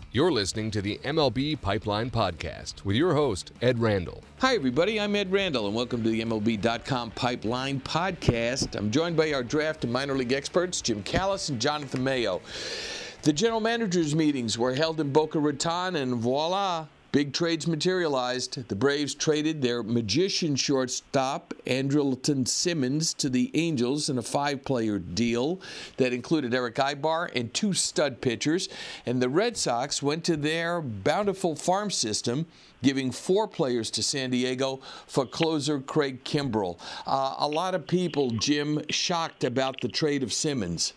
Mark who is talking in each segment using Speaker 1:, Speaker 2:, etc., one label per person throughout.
Speaker 1: You're listening to the MLB Pipeline Podcast with your host, Ed Randall.
Speaker 2: Hi, everybody. I'm Ed Randall, and welcome to the MLB.com Pipeline Podcast. I'm joined by our draft and minor league experts, Jim Callis and Jonathan Mayo. The general managers' meetings were held in Boca Raton, and voila, big trades materialized. The Braves traded their magician shortstop, Andrelton Simmons, to the Angels in a 5-player deal that included Eric Aybar and 2 stud pitchers. And the Red Sox went to their bountiful farm system, giving 4 players to San Diego for closer Craig Kimbrel. A lot of people, Jim, shocked about the trade of Simmons.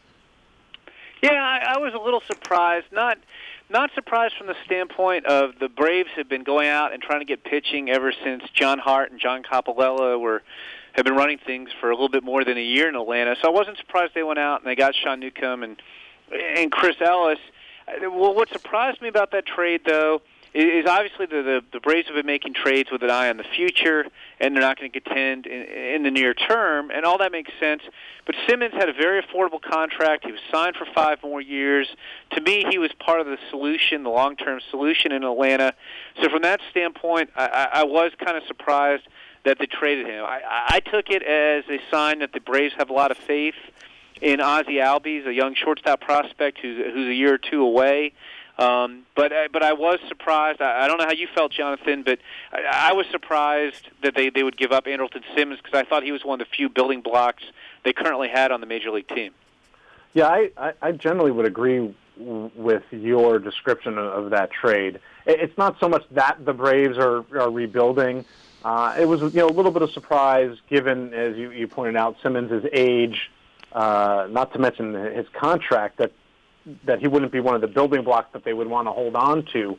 Speaker 3: Yeah, I was a little surprised. Not surprised from the standpoint of the Braves have been going out and trying to get pitching ever since John Hart and John Coppolella have been running things for a little bit more than a year in Atlanta. So I wasn't surprised they went out and they got Sean Newcomb and Chris Ellis. Well, what surprised me about that trade, though, is obviously the Braves have been making trades with an eye on the future, and they're not going to contend in the near term, and all that makes sense. But Simmons had a very affordable contract. He was signed for 5 more years. To me, he was part of the solution, the long-term solution in Atlanta. So from that standpoint, I was kind of surprised that they traded him. I took it as a sign that the Braves have a lot of faith in Ozzie Albies, a young shortstop prospect who's a year or 2 away. But I was surprised. I don't know how you felt, Jonathan, but I was surprised that they would give up Andrelton Simmons because I thought he was one of the few building blocks they currently had on the Major League team.
Speaker 4: Yeah, I generally would agree with your description of that trade. It's not so much that the Braves are rebuilding. It was a little bit of surprise given, as you pointed out, Simmons' age, not to mention his contract, that he wouldn't be one of the building blocks that they would want to hold on to.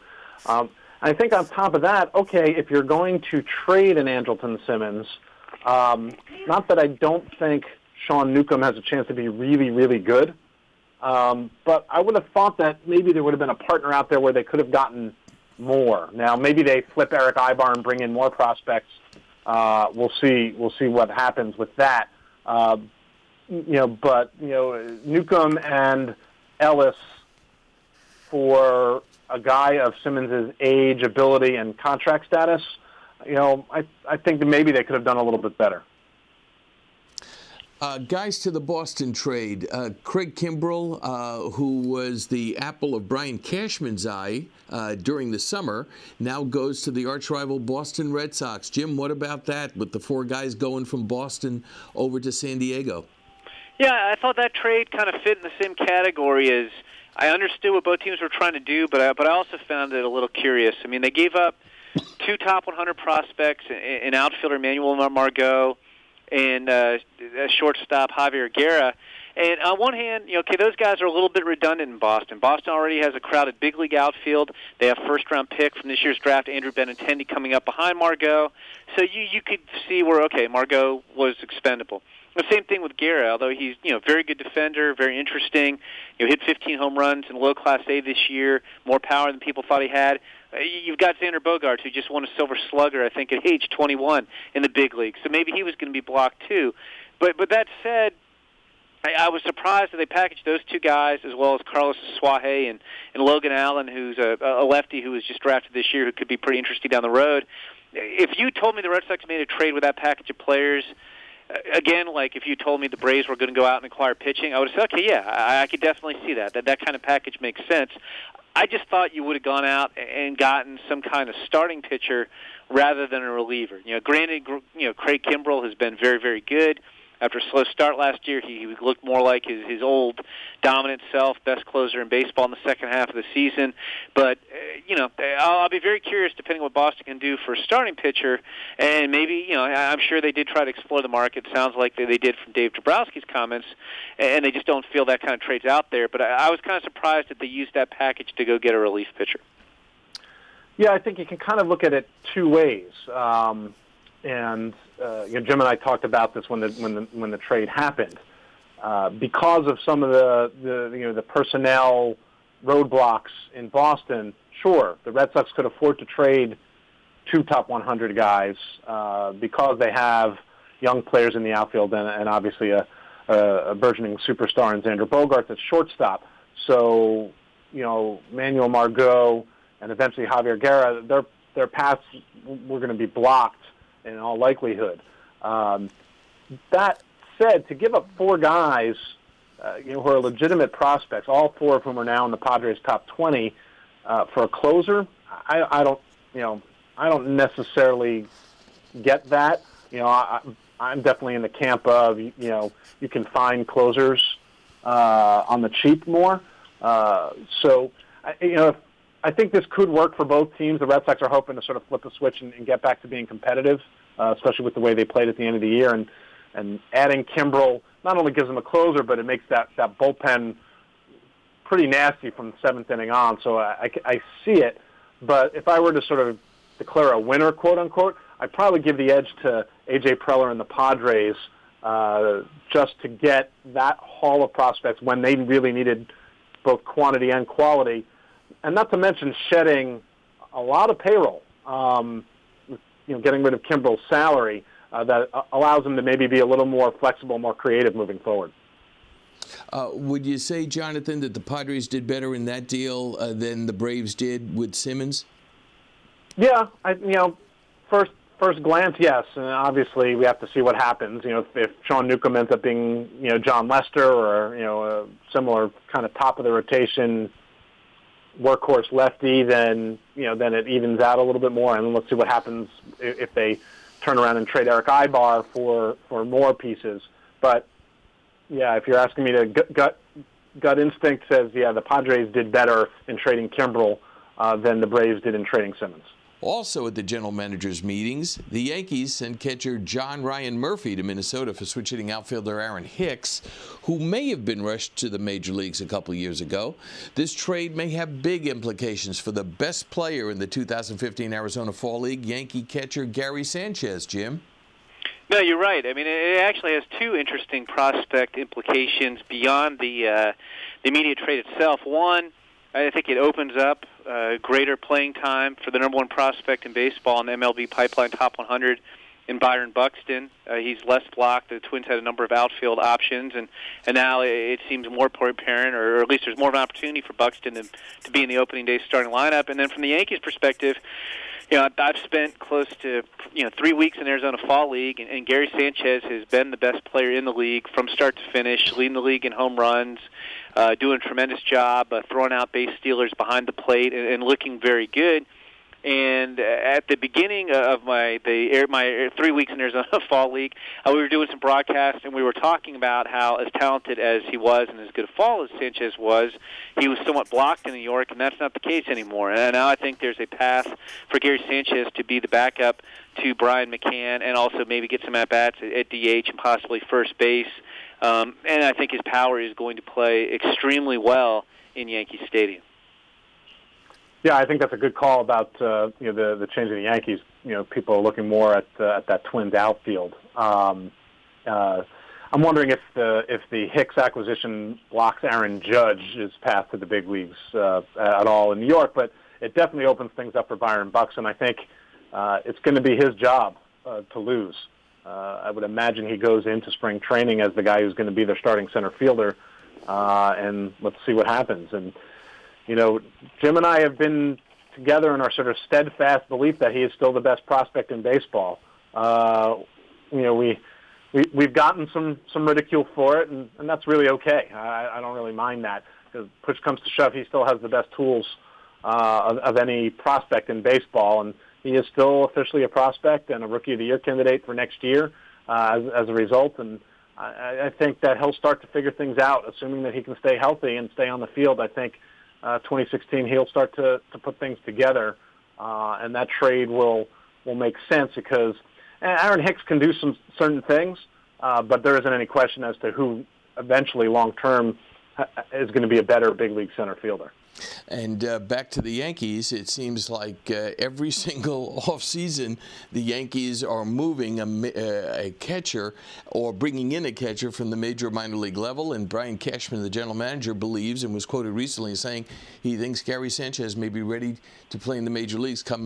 Speaker 4: I think on top of that, okay, if you're going to trade an Andrelton Simmons, not that I don't think Sean Newcomb has a chance to be really, really good, but I would have thought that maybe there would have been a partner out there where they could have gotten more. Now, maybe they flip Eric Aybar and bring in more prospects. We'll see what happens with that. But Newcomb and Ellis, for a guy of Simmons' age, ability, and contract status, I think that maybe they could have done a little bit better.
Speaker 2: Guys to the Boston trade. Craig Kimbrel, who was the apple of Brian Cashman's eye during the summer, now goes to the arch-rival Boston Red Sox. Jim, what about that with the 4 guys going from Boston over to San Diego?
Speaker 3: Yeah, I thought that trade kind of fit in the same category as I understood what both teams were trying to do, but I also found it a little curious. I mean, they gave up 2 top 100 prospects, an outfielder, Manuel Margot, and a shortstop, Javier Guerra. And on one hand, those guys are a little bit redundant in Boston. Boston already has a crowded big league outfield. They have first-round pick from this year's draft, Andrew Benintendi, coming up behind Margot. So you could see where, okay, Margot was expendable. The same thing with Guerra, although he's very good defender, very interesting. Hit 15 home runs in low Class A this year, more power than people thought he had. You've got Xander Bogaerts, who just won a Silver Slugger, I think, at age 21 in the big league. So maybe he was going to be blocked too. But that said, I was surprised that they packaged those 2 guys as well as Carlos Suaje and Logan Allen, who's a lefty who was just drafted this year who could be pretty interesting down the road. If you told me the Red Sox made a trade with that package of players, again, like if you told me the Braves were going to go out and acquire pitching, I would have said, okay, yeah, I could definitely see that kind of package makes sense. I just thought you would have gone out and gotten some kind of starting pitcher rather than a reliever. Granted, Craig Kimbrel has been very, very good. After a slow start last year, he looked more like his old dominant self, best closer in baseball in the second half of the season. But, I'll be very curious, depending on what Boston can do for a starting pitcher. And maybe, I'm sure they did try to explore the market. Sounds like they did from Dave Dabrowski's comments, and they just don't feel that kind of trade's out there. But I was kind of surprised that they used that package to go get a relief pitcher.
Speaker 4: Yeah, I think you can kind of look at it 2 ways. And Jim and I talked about this when the trade happened, because of some of the personnel roadblocks in Boston. Sure, the Red Sox could afford to trade 2 top 100 guys because they have young players in the outfield and obviously a burgeoning superstar in Xander Bogaerts at shortstop. So Manuel Margot and eventually Javier Guerra, their paths were going to be blocked in all likelihood. That said, to give up 4 guys, who are legitimate prospects, all 4 of whom are now in the Padres' top 20, for a closer, I don't necessarily get that. I'm definitely in the camp of, you can find closers on the cheap more. So, I think this could work for both teams. The Red Sox are hoping to sort of flip a switch and get back to being competitive, especially with the way they played at the end of the year. And adding Kimbrel not only gives them a closer, but it makes that bullpen pretty nasty from the 7th inning on. So I see it. But if I were to sort of declare a winner, quote unquote, I'd probably give the edge to A.J. Preller and the Padres just to get that haul of prospects when they really needed both quantity and quality. And not to mention shedding a lot of payroll, getting rid of Kimbrel's salary that allows them to maybe be a little more flexible, more creative moving forward.
Speaker 2: Would you say, Jonathan, that the Padres did better in that deal than the Braves did with Simmons?
Speaker 4: Yeah, first glance, yes. And obviously, we have to see what happens. If Sean Newcomb ends up being, John Lester or, a similar kind of top of the rotation workhorse lefty, then it evens out a little bit more. And let's see what happens if they turn around and trade Eric Ibar for more pieces. But yeah, if you're asking me to gut instinct says, yeah, the Padres did better in trading Kimbrel than the Braves did in trading Simmons.
Speaker 2: Also at the general managers' meetings, the Yankees sent catcher John Ryan Murphy to Minnesota for switch-hitting outfielder Aaron Hicks, who may have been rushed to the major leagues a couple years ago. This trade may have big implications for the best player in the 2015 Arizona Fall League, Yankee catcher Gary Sanchez. Jim?
Speaker 3: No, you're right. I mean, it actually has 2 interesting prospect implications beyond the immediate trade itself. One, I think it opens up greater playing time for the number 1 prospect in baseball in the MLB Pipeline Top 100 in Byron Buxton. He's less blocked. The Twins had a number of outfield options, and now it seems more apparent, or at least there's more of an opportunity for Buxton to be in the opening day starting lineup. And then from the Yankees' perspective, I've spent close to 3 weeks in Arizona Fall League, and Gary Sanchez has been the best player in the league from start to finish, leading the league in home runs, doing a tremendous job, throwing out base stealers behind the plate, and looking very good. And at the beginning of my 3 weeks in Arizona Fall League, we were doing some broadcasts, and we were talking about how, as talented as he was and as good a fall as Sanchez was, he was somewhat blocked in New York, and that's not the case anymore. And now I think there's a path for Gary Sanchez to be the backup to Brian McCann and also maybe get some at-bats at DH and possibly first base. And I think his power is going to play extremely well in Yankee Stadium.
Speaker 4: Yeah, I think that's a good call about the change in the Yankees. People are looking more at that Twins outfield. I'm wondering if the Hicks acquisition blocks Aaron Judge's path to the big leagues at all in New York, but it definitely opens things up for Byron Buxton. I think it's going to be his job to lose. I would imagine he goes into spring training as the guy who's going to be their starting center fielder, and let's see what happens. And Jim and I have been together in our sort of steadfast belief that he is still the best prospect in baseball. We've gotten some ridicule for it, and that's really okay. I don't really mind that, because push comes to shove, he still has the best tools of any prospect in baseball, and he is still officially a prospect and a Rookie of the Year candidate for next year as a result. And I think that he'll start to figure things out, assuming that he can stay healthy and stay on the field. I think 2016 he'll start to put things together, and that trade will make sense, because Aaron Hicks can do some certain things, but there isn't any question as to who eventually long-term is going to be a better big league center fielder.
Speaker 2: And back to the Yankees, it seems like every single offseason the Yankees are moving a catcher or bringing in a catcher from the major minor league level. And Brian Cashman, the general manager, believes and was quoted recently as saying he thinks Gary Sanchez may be ready to play in the major leagues come in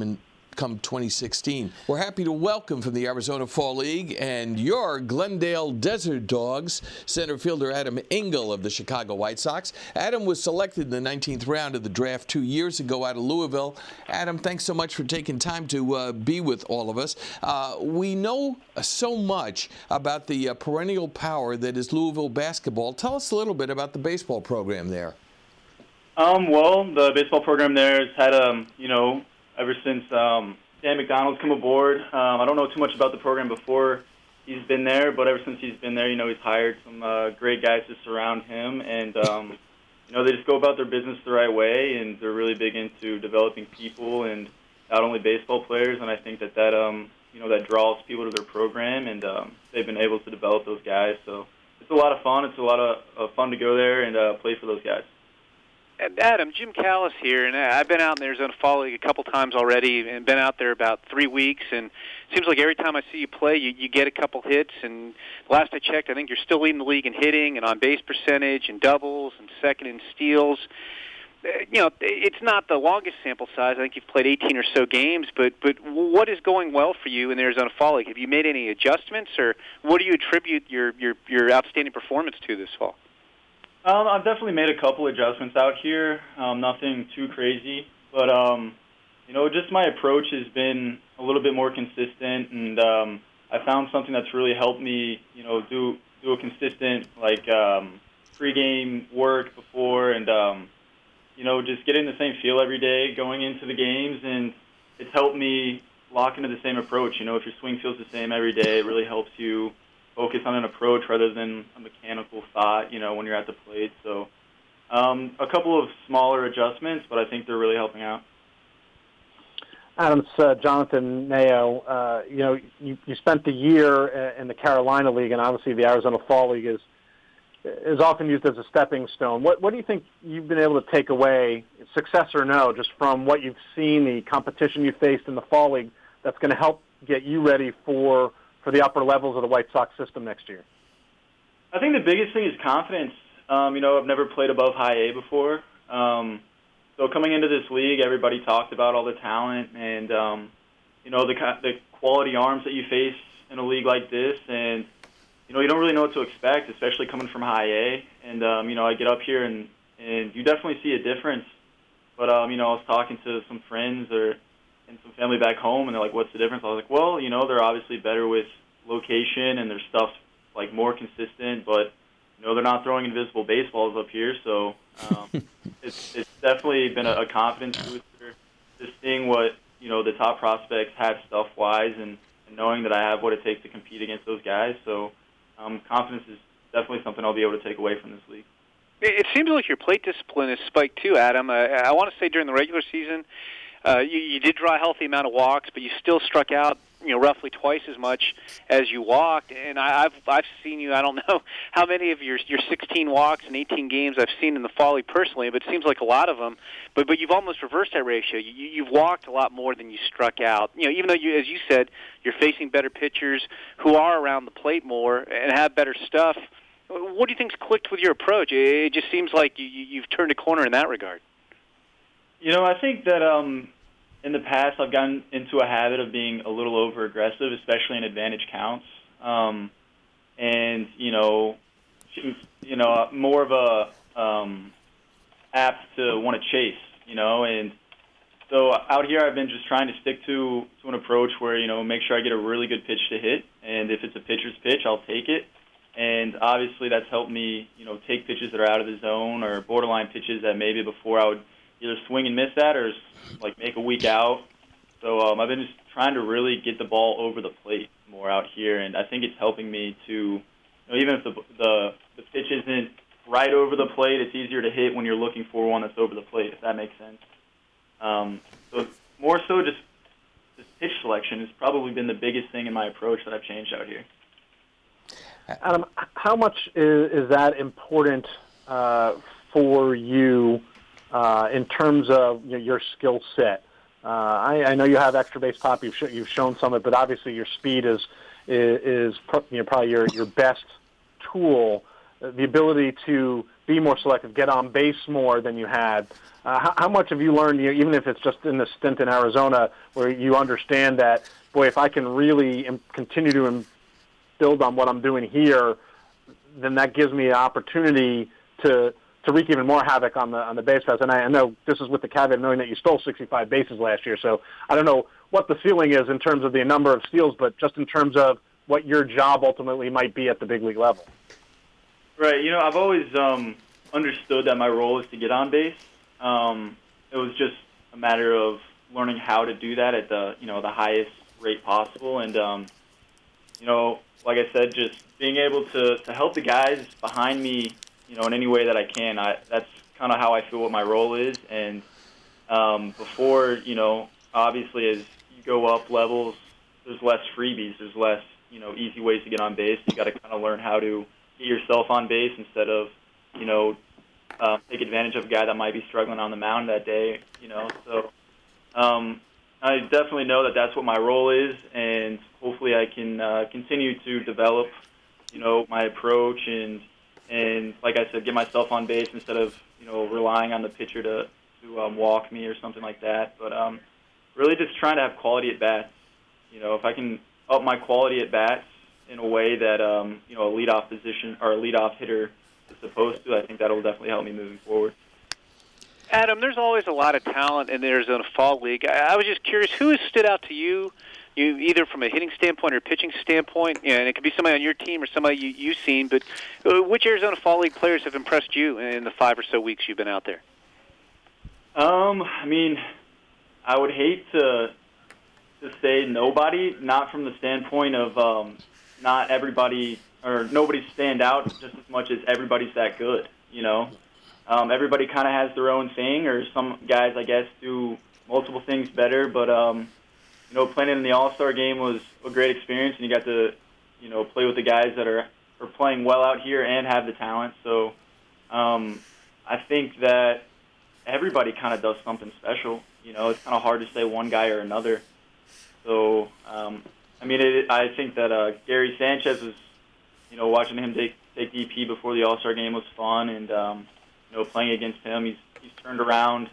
Speaker 2: come 2016. We're happy to welcome from the Arizona Fall League and your Glendale Desert Dogs, center fielder Adam Engel of the Chicago White Sox. Adam was selected in the 19th round of the draft 2 years ago out of Louisville. Adam, thanks so much for taking time to be with all of us. We know so much about the perennial power that is Louisville basketball. Tell us a little bit about the baseball program there.
Speaker 5: Well, the baseball program there has had, ever since Dan McDonald's come aboard. I don't know too much about the program before he's been there, but ever since he's been there, he's hired some great guys to surround him, and they just go about their business the right way, and they're really big into developing people and not only baseball players. And I think that that draws people to their program, and they've been able to develop those guys. So it's a lot of fun. It's a lot of fun to go there and play for those guys.
Speaker 3: Adam, Jim Callis here, and I've been out in the Arizona Fall League a couple times already, and been out there about 3 weeks, and it seems like every time I see you play, you get a couple hits, and last I checked, I think you're still leading the league in hitting and on-base percentage and doubles and second in steals. It's not the longest sample size. I think you've played 18 or so games, but what is going well for you in the Arizona Fall League? Have you made any adjustments, or what do you attribute your outstanding performance to this fall?
Speaker 5: I've definitely made a couple adjustments out here, nothing too crazy, but, just my approach has been a little bit more consistent, and I found something that's really helped me, do a consistent, pregame work before, and, just getting the same feel every day going into the games, and it's helped me lock into the same approach. If your swing feels the same every day, it really helps you focus on an approach rather than a mechanical thought, when you're at the plate. So a couple of smaller adjustments, but I think they're really helping out.
Speaker 4: Adam, it's Jonathan Mayo. You spent the year in the Carolina League, and obviously the Arizona Fall League is often used as a stepping stone. What do you think you've been able to take away, success or no, just from what you've seen, the competition you faced in the Fall League, that's going to help get you ready for the upper levels of the White Sox system next year?
Speaker 5: I think the biggest thing is confidence. I've never played above high A before. So coming into this league, everybody talked about all the talent and, the quality arms that you face in a league like this. And, you don't really know what to expect, especially coming from high A. And, I get up here and you definitely see a difference. But, I was talking to some friends and some family back home, and they're like, what's the difference? I was like, well, they're obviously better with location, and their stuff's, more consistent, but, they're not throwing invisible baseballs up here, so it's definitely been a confidence booster, just seeing what, the top prospects have stuff-wise, and knowing that I have what it takes to compete against those guys. So confidence is definitely something I'll be able to take away from this league.
Speaker 3: It seems like your plate discipline is spiked too, Adam. I want to say during the regular season, you did draw a healthy amount of walks, but you still struck out, roughly twice as much as you walked. And I've seen you. I don't know how many of your 16 walks in 18 games I've seen in the Fall League personally, but it seems like a lot of them. But you've almost reversed that ratio. You've walked a lot more than you struck out. Even though as you said, you're facing better pitchers who are around the plate more and have better stuff. What do you think's clicked with your approach? It just seems like you've turned a corner in that regard.
Speaker 5: I think that in the past I've gotten into a habit of being a little over-aggressive, especially in advantage counts. More of a apt to want to chase, and so out here I've been just trying to stick to an approach where, make sure I get a really good pitch to hit, and if it's a pitcher's pitch, I'll take it. And obviously that's helped me, take pitches that are out of the zone or borderline pitches that maybe before I would either swing and miss at or make a week out. So I've been just trying to really get the ball over the plate more out here, and I think it's helping me to, even if the pitch isn't right over the plate, it's easier to hit when you're looking for one that's over the plate, if that makes sense. So more so just pitch selection has probably been the biggest thing in my approach that I've changed out here.
Speaker 4: Adam, how much is that important for you in terms of your skill set? I know you have extra base pop. You've shown some of it, but obviously your speed is probably your best tool. the ability to be more selective, get on base more than you had. How much have you learned, even if it's just in the stint in Arizona, where you understand that, boy, if I can really continue to build on what I'm doing here, then that gives me an opportunity to wreak even more havoc on the base paths. And I know this is with the caveat knowing that you stole 65 bases last year, so I don't know what the ceiling is in terms of the number of steals, but just in terms of what your job ultimately might be at the big league level.
Speaker 5: Right. I've always understood that my role is to get on base. It was just a matter of learning how to do that at the highest rate possible. And, like I said, just being able to help the guys behind me, in any way that I can. That's kind of how I feel what my role is. And before, obviously as you go up levels, there's less freebies. There's less, easy ways to get on base. You got to kind of learn how to get yourself on base instead of, take advantage of a guy that might be struggling on the mound that day, So I definitely know that that's what my role is, and hopefully I can continue to develop, my approach and like I said, get myself on base instead of, relying on the pitcher to walk me or something like that. But really just trying to have quality at bats. If I can up my quality at bats in a way that a leadoff position or a leadoff hitter is supposed to, I think that'll definitely help me moving forward.
Speaker 3: Adam, there's always a lot of talent in the Arizona Fall League. I was just curious, who has stood out to you either from a hitting standpoint or pitching standpoint? And it could be somebody on your team or somebody you've seen, but which Arizona Fall League players have impressed you in the 5 or so weeks you've been out there?
Speaker 5: I would hate to say nobody, not from the standpoint of not everybody or nobody stand out just as much as everybody's that good, Everybody kind of has their own thing, or some guys, I guess, do multiple things better. But, playing in the All-Star game was a great experience, and you got to, play with the guys that are playing well out here and have the talent. So I think that everybody kind of does something special. It's kind of hard to say one guy or another. So, I think that Gary Sanchez was, watching him take DP before the All-Star game was fun, and, playing against him, he's turned around,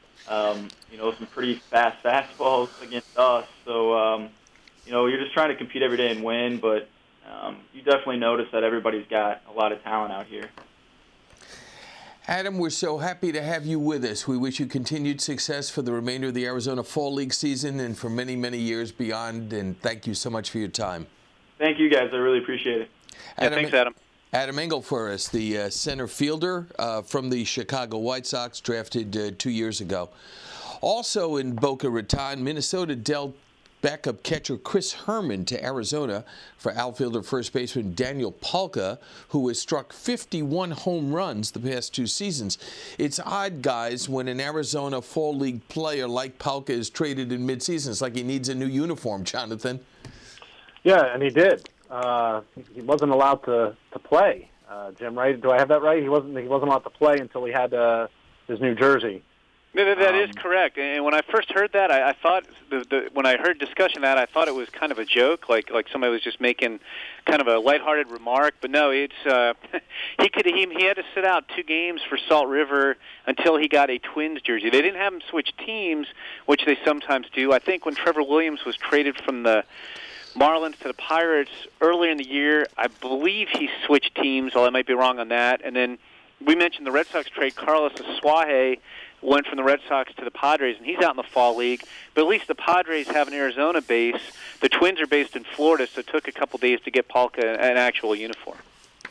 Speaker 5: some pretty fast fastballs against us. So, you're just trying to compete every day and win, but you definitely notice that everybody's got a lot of talent out here.
Speaker 2: Adam, we're so happy to have you with us. We wish you continued success for the remainder of the Arizona Fall League season and for many, many years beyond, and thank you so much for your time.
Speaker 5: Thank you, guys. I really appreciate it.
Speaker 3: Thanks, Adam.
Speaker 2: Adam Engel for us, the center fielder from the Chicago White Sox, drafted 2 years ago. Also in Boca Raton, Minnesota dealt backup catcher Chris Herman to Arizona for outfielder first baseman Daniel Palka, who has struck 51 home runs the past 2 seasons. It's odd, guys, when an Arizona Fall League player like Palka is traded in midseason. It's like he needs a new uniform, Jonathan.
Speaker 4: Yeah, and he did. He wasn't allowed to play, Jim, right? Do I have that right? He wasn't allowed to play until he had his new jersey.
Speaker 3: That is correct. And when I first heard that, I thought when I heard discussion of that, I thought it was kind of a joke, like somebody was just making kind of a lighthearted remark. But no, it's he had to sit out 2 games for Salt River until he got a Twins jersey. They didn't have him switch teams, which they sometimes do. I think when Trevor Williams was traded from the Marlins to the Pirates earlier in the year, I believe he switched teams, although I might be wrong on that. And then we mentioned the Red Sox trade. Carlos Asuaje went from the Red Sox to the Padres, and he's out in the Fall League. But at least the Padres have an Arizona base. The Twins are based in Florida, so it took a couple days to get Palka an actual uniform.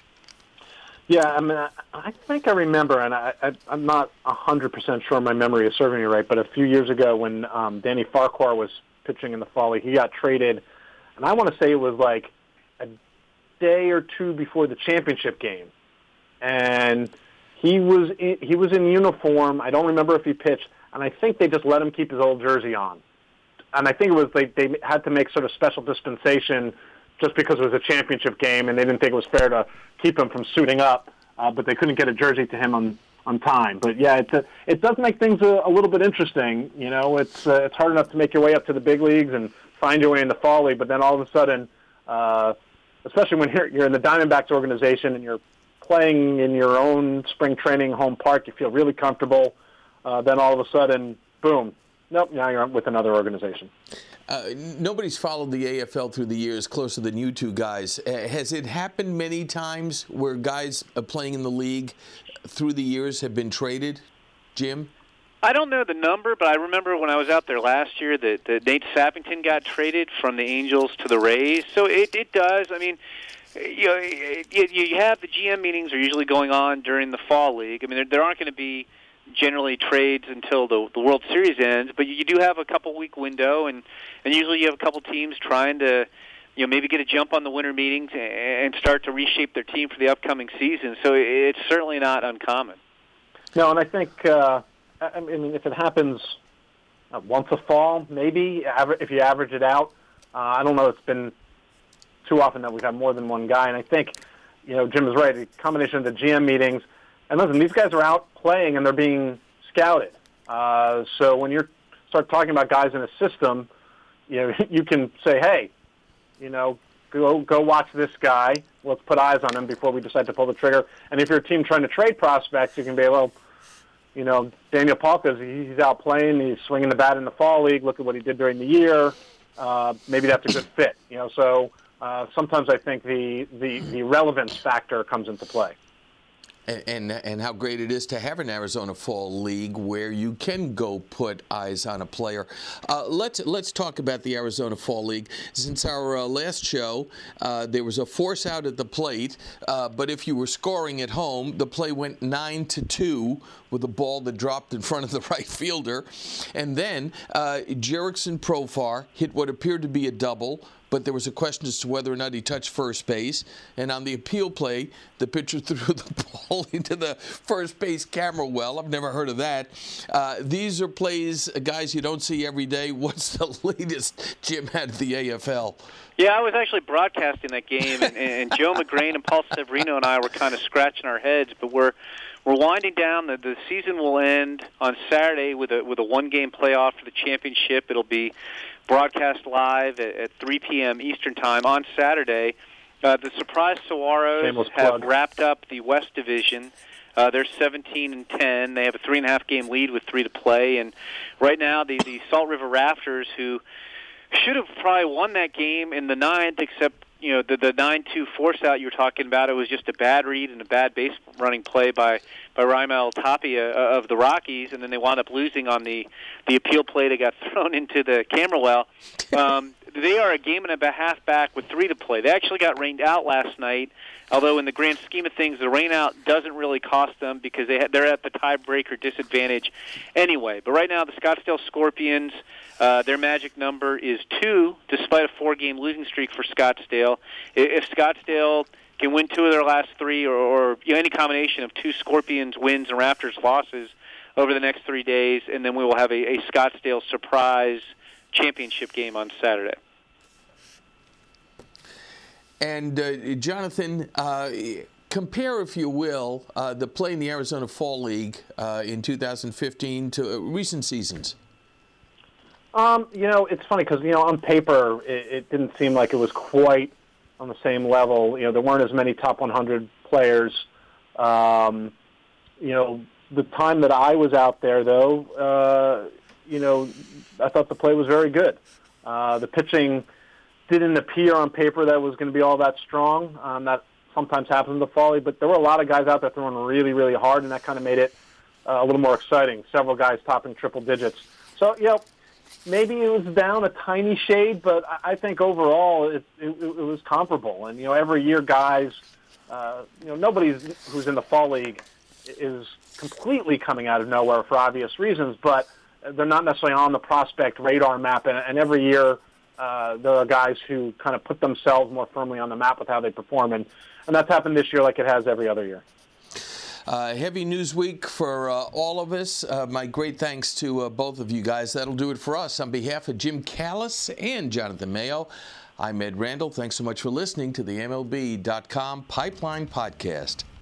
Speaker 4: Yeah, I think I remember, and I'm not 100% sure my memory is serving me right, but a few years ago when Danny Farquhar was pitching in the Fall League, he got traded, and I want to say it was like a day or 2 before the championship game. And he was in uniform. I don't remember if he pitched, and I think they just let him keep his old jersey on. And I think it was they had to make sort of special dispensation just because it was a championship game, and they didn't think it was fair to keep him from suiting up, but they couldn't get a jersey to him on time. But yeah, it does make things a little bit interesting. It's hard enough to make your way up to the big leagues and find your way in the Fall League, but then all of a sudden, especially when you're in the Diamondbacks organization and you're playing in your own spring training home park, you feel really comfortable. Then all of a sudden, boom, nope, now you're with another organization.
Speaker 2: Nobody's followed the AFL through the years closer than you two guys. Has it happened many times where guys playing in the league through the years have been traded, Jim?
Speaker 3: I don't know the number, but I remember when I was out there last year that Nate Sappington got traded from the Angels to the Rays. So it does. I mean, you have the GM meetings are usually going on during the fall league. I mean, there aren't going to be generally trades until the World Series ends, but you do have a couple-week window, and usually you have a couple teams trying to maybe get a jump on the winter meetings and start to reshape their team for the upcoming season. So it's certainly not uncommon.
Speaker 4: No, and I think I mean, if it happens once a fall, maybe if you average it out, I don't know. It's been too often that we've had more than one guy, and I think Jim is right. The combination of the GM meetings, and listen, these guys are out playing and they're being scouted. So when you start talking about guys in a system, you can say, hey, go watch this guy. Let's put eyes on him before we decide to pull the trigger. And if you're a team trying to trade prospects, you can be, well, Daniel Palkas, he's out playing. He's swinging the bat in the fall league. Look at what he did during the year. Maybe that's a good fit. So sometimes I think the relevance factor comes into play.
Speaker 2: And how great it is to have an Arizona Fall League where you can go put eyes on a player. Let's talk about the Arizona Fall League. Since our last show, there was a force out at the plate, but if you were scoring at home, the play went 9-2 with a ball that dropped in front of the right fielder. And then Jerickson Profar hit what appeared to be a double, but there was a question as to whether or not he touched first base. And on the appeal play, the pitcher threw the ball into the first base camera well. I've never heard of that. These are plays, guys, you don't see every day. What's the latest Jim had at the AFL?
Speaker 3: Yeah, I was actually broadcasting that game, and Joe McGrain and Paul Severino and I were kind of scratching our heads, but we're winding down. The season will end on Saturday with a one-game playoff for the championship. It'll be broadcast live at 3 p.m. Eastern Time on Saturday. The Surprise Saguaros have wrapped up the West Division. They're 17-10. They have a 3.5-game lead with 3 to play. And right now, the Salt River Rafters, who should have probably won that game in the 9th, except the 9-2 force out you were talking about, it was just a bad read and a bad base running play by Raimel Tapia of the Rockies, and then they wound up losing on the appeal play that got thrown into the camera well. They are a game and a half back with 3 to play. They actually got rained out last night, although in the grand scheme of things, the rain out doesn't really cost them because they're at the tiebreaker disadvantage anyway. But right now, the Scottsdale Scorpions, their magic number is 2, despite a 4-game losing streak for Scottsdale. If Scottsdale can win 2 of their last 3 or any combination of 2 Scorpions wins and Raptors losses over the next 3 days, and then we will have a Scottsdale surprise championship game on Saturday.
Speaker 2: And Jonathan, compare, if you will, the play in the Arizona Fall League in 2015 to recent seasons.
Speaker 4: It's funny because, on paper, it didn't seem like it was quite on the same level. There weren't as many top 100 players. The time that I was out there, though, I thought the play was very good. The pitching didn't appear on paper that was going to be all that strong. That sometimes happens in the fall league, but there were a lot of guys out there throwing really, really hard, and that kind of made it a little more exciting. Several guys topping triple digits. So, maybe it was down a tiny shade, but I think overall it was comparable. And, every year guys, nobody who's in the fall league is completely coming out of nowhere for obvious reasons, but they're not necessarily on the prospect radar map. And every year there are guys who kind of put themselves more firmly on the map with how they perform. And that's happened this year like it has every other year.
Speaker 2: Heavy news week for all of us. My great thanks to both of you guys. That'll do it for us. On behalf of Jim Callis and Jonathan Mayo, I'm Ed Randall. Thanks so much for listening to the MLB.com Pipeline Podcast.